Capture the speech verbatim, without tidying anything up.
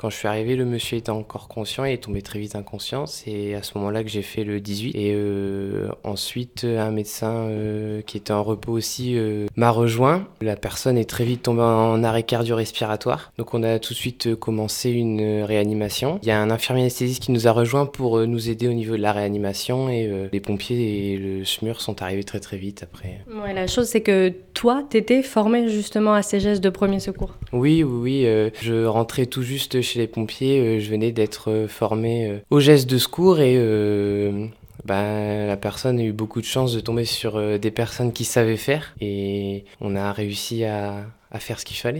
Quand je suis arrivé, le monsieur était encore conscient et est tombé très vite inconscient. C'est à ce moment-là que j'ai fait le dix-huit. Et euh, ensuite, un médecin euh, qui était en repos aussi euh, m'a rejoint. La personne est très vite tombée en arrêt cardio-respiratoire. Donc on a tout de suite commencé une réanimation. Il y a un infirmier anesthésiste qui nous a rejoint pour euh, nous aider au niveau de la réanimation. Et euh, les pompiers et le S M U R sont arrivés très très vite après. Ouais, la chose, c'est que toi, t'étais formé justement à ces gestes de premier secours. Oui, oui, oui. Euh, je rentrais tout juste chez les pompiers. Euh, je venais d'être euh, formé euh, aux gestes de secours et euh, bah, la personne a eu beaucoup de chance de tomber sur euh, des personnes qui savaient faire et on a réussi à, à faire ce qu'il fallait.